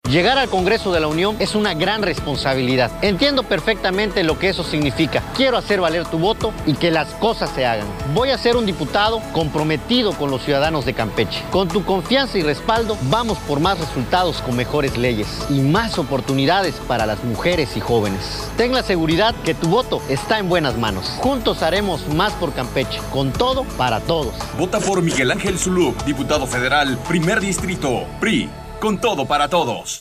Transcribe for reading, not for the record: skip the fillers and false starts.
Llegar al Congreso de la Unión es una gran responsabilidad. Entiendo perfectamente lo que eso significa. Quiero hacer valer tu voto y que las cosas se hagan. Voy a ser un diputado comprometido con los ciudadanos de Campeche. Con tu confianza y respaldo, vamos por más resultados con mejores leyes y más oportunidades para las mujeres y jóvenes. Ten la seguridad que tu voto está en buenas manos. Juntos haremos más por Campeche, con todo para todos. Vota por Miguel Ángel Zulú, diputado federal, primer distrito, PRI, con todo para todos.